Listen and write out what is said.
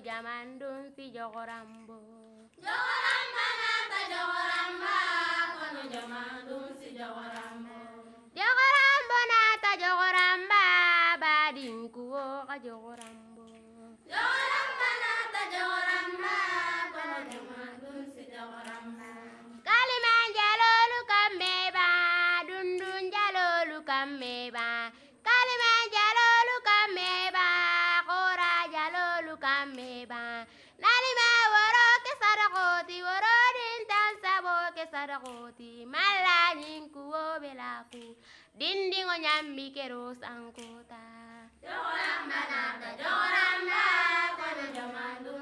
jamandun si jogorambo. Jogoramba nata jogoramba kono jamandun si jogorambo. Jogorambo nata jogoramba badinkuwo ka jogorambo. Jogoramba nata jogoramba kono jamandun si jogoramba. Kaliman jalolu kameba dundun jalolu kameba. Kaliman jalolu kameba kora jalolu kameba. Nalima woro ke sarakoti woro dintan sabo ke sarakoti malanin kuwo belaku dindingo nyambi kero sankota. Jogoramba nata jogoramba kono jamandun